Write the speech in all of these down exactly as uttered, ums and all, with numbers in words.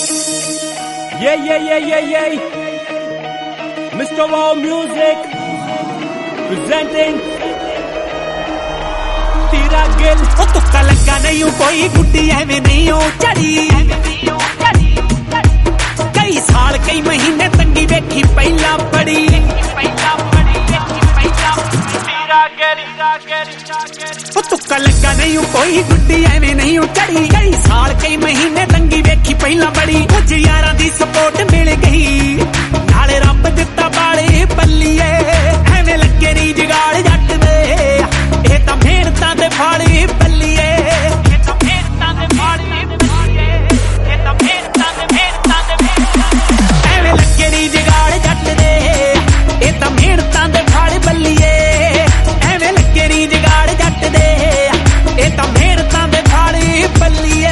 Yeah, yeah, yeah, yeah, yeah. Mister Wow Music presenting तेरा गिल। ओ तुक्का लगा नहीं हूँ कोई गुड्डी एवें नहीं हो चढ़ी, कई साल कई महीने तंगी वेखी पहला बड़ी। ओ तुक्का लगा नहीं हूँ कोई गुड्डी एवें नहीं हो चढ़ी, कई साल कई महीने तंगी वेखी पहला बड़ी। कुछ यारां दी सपोर्ट मिल गई, नाले रब दिता बाले बल्लीए, एवें लगे नहीं जगाड़ जट दे, ਇਹ ਤਾਂ ਮਿਹਨਤਾਂ ਦੇ ਫਾੜੀ ਬੱਲੀਏ, ਇਹ ਤਾਂ ਮਿਹਨਤਾਂ ਦੇ ਫਾੜੀ ਬੱਲੀਏ, ਇਹ ਤਾਂ ਮਿਹਨਤਾਂ ਦੇ ਮਿਹਨਤਾਂ ਦੇ ਐਵੇਂ ਲੱਗੇ ਨਹੀਂ ਜਗਾੜ ਜੱਟ ਦੇ, ਇਹ ਤਾਂ ਮਿਹਨਤਾਂ ਦੇ ਫਾੜੀ ਬੱਲੀਏ, ਐਵੇਂ ਲੱਗੇ ਨਹੀਂ ਜਗਾੜ ਜੱਟ ਦੇ, ਇਹ ਤਾਂ ਮਿਹਨਤਾਂ ਦੇ ਫਾੜੀ ਬੱਲੀਏ।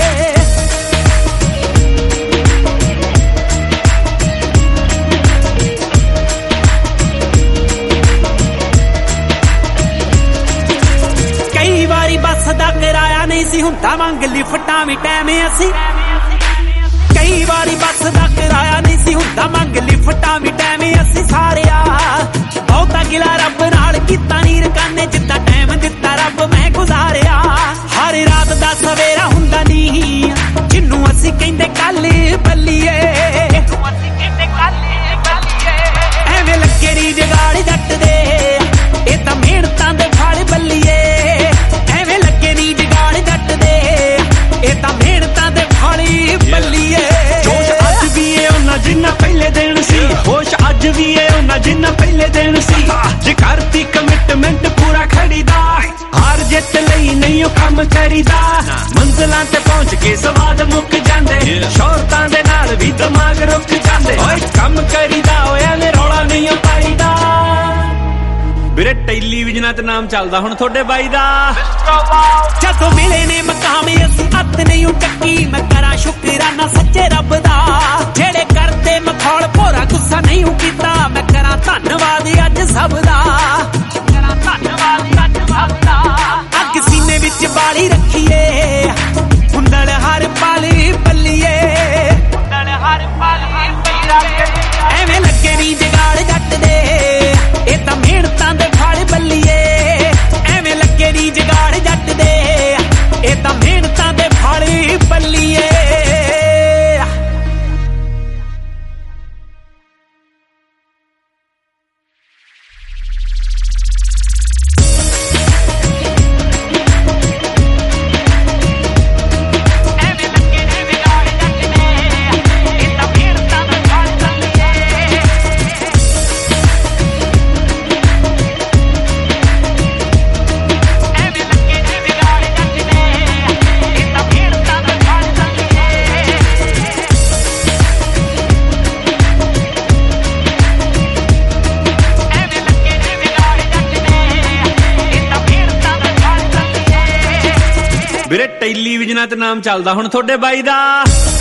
ਬੱਸ ਦਾ ਕਿਰਾਇਆ ਨਹੀਂ ਸੀ ਹੁੰਦਾ, ਮੰਗ ਲਿਫਟਾਂ ਵੀ ਟਾਈਮ ਅਸੀਂ, ਕਈ ਵਾਰੀ ਬੱਸ ਦਾ ਕਿਰਾਇਆ ਨਹੀਂ ਸੀ ਹੁੰਦਾ, ਮੰਗ ਲਿਫਟਾਂ ਵੀ ਟਾਈਮ ਅਸੀਂ ਸਾਰਿਆ। ਬਹੁਤਾ ਗਿਲਾ ਰੱਬ ਨਾਲ ਕੀਤਾ ਨੀ ਰਕਾਨੇ, ਜਿੱਦਾਂ ਟਾਈਮ ਦਿੱਤਾ ਰੱਬ ਮੈਂ ਗੁਜ਼ਾਰਿਆ। ਹਰ ਰਾਤ ਦਾ ਸਵੇਰਾ ਹੁੰਦਾ ਨਹੀਂ ਜਿਹਨੂੰ ਅਸੀਂ ਕਹਿੰਦੇ ਕੱਲ ਬੱਲੀਏ, ਐਵੇਂ ਲੱਗੇ ਨੀ ਜਗਾੜ ਜੱਟ ਦੇ, ਇਹ ਤਾਂ ਮਿਹਨਤਾਂ ਦੇ ਫਲ ਬੱਲੀਏ, ਇਹ ਤਾਂ ਮਿਹਨਤਾਂ ਦੇ ਫਾਲੀ ਬੱਲੀਏ। ਜੋਸ਼ ਅੱਜ ਵੀ ਏ ਉਹਨਾਂ ਜਿੰਨਾ ਪਹਿਲੇ ਦਿਨ ਸੀ, ਹੋਸ਼ ਅੱਜ ਵੀ ਏ ਉਹਨਾਂ ਜਿੰਨਾ ਪਹਿਲੇ ਦਿਨ ਸੀ, ਜੇ ਕਰਤੀ ਕਮਿਟਮੈਂਟ ਪੂਰਾ ਖੜੀਦਾ, ਹਾਰ ਜਿੱਤ ਲਈ ਨਹੀਂ ਉਹ ਕੰਮ ਕਰੀਦਾ, ਮੰਜ਼ਿਲਾਂ ਤੇ ਪਹੁੰਚ ਕੇ ਸਵਾਦ ਮੁੱਕ ਜਾਂਦੇ, ਸ਼ੌਹਰਤਾਂ ਦੇ ਨਾਲ ਵੀ ਦਿਮਾਗ ਰੁਕ ਜਾਂਦੇ, ਓਏ ਕੰਮ ਕਰੀਦਾ ਹੋਇਆ ਨੇ ਰੌਲਾ ਨਹੀਂ ਪਾਈਦਾ। ਵੀਰੇ ਟੈਲੀਵਿਜ਼ਨਾਂ ਤੇ ਨਾਮ ਚੱਲਦਾ ਹੁਣ ਤੁਹਾਡੇ ਬਾਈ ਦਾ, ਜਦੋਂ ਮਿਲੇ ਨੇ ਮਕਾਮ ਅਸੀਂ ਹੱਥ ਨਹੀਂ ਟੱਕੀ, ਮੈਂ ਕਰਾਂ ਸ਼ੁਕਰਾਨਾ ਸੱਚੇ ਰੱਬ ਦਾ, ਜਿਹੜੇ ਕਰਦੇ ਮਖੌਲ ਭੋਰਾ ਗੁੱਸਾ ਨਹੀਂ ਕੀਤਾ, ਮੈਂ ਕਰਾਂ ਧੰਨਵਾਦ ਅੱਜ ਸਭ ਦਾ, ਕਰਾਂ ਧੰਨਵਾਦ ਅੱਜ ਸਭ ਦਾ। ਅੱਗ ਸੀਨੇ ਵਿੱਚ ਬਾਲੀ ਰੱਖੀਏ, ਹੁੰਦਲ ਹਰ ਪਾਲੀ ਬੱਲੀਏ, ਹੁੰਦਲ ਹਰ ਪਾਲੀ ਬੱਲੀਏ, ਐਵੇਂ ਲੱਗੇ ਨਹੀਂ ਜਗਾੜ ਜੱਟ ਦੇ, ਇਹ ਤਾਂ ਮਿਹਨਤਾਂ ਦੇ ਫਲ ਬੱਲੀਏ, ਐਵੇਂ ਲੱਗੇ ਨਹੀਂ ਜਗਾੜ ਜੱਟ ਦੇ, ਇਹ ਤਾਂ ਮਿਹਨਤਾਂ ਦੇ ਫਲ ਬੱਲੀਏ। ਵੀਰੇ ਟੈਲੀਵਿਜ਼ਨਾਂ ਤੇ ਨਾਮ ਚੱਲਦਾ ਹੁਣ ਤੁਹਾਡੇ ਬਾਈ ਦਾ।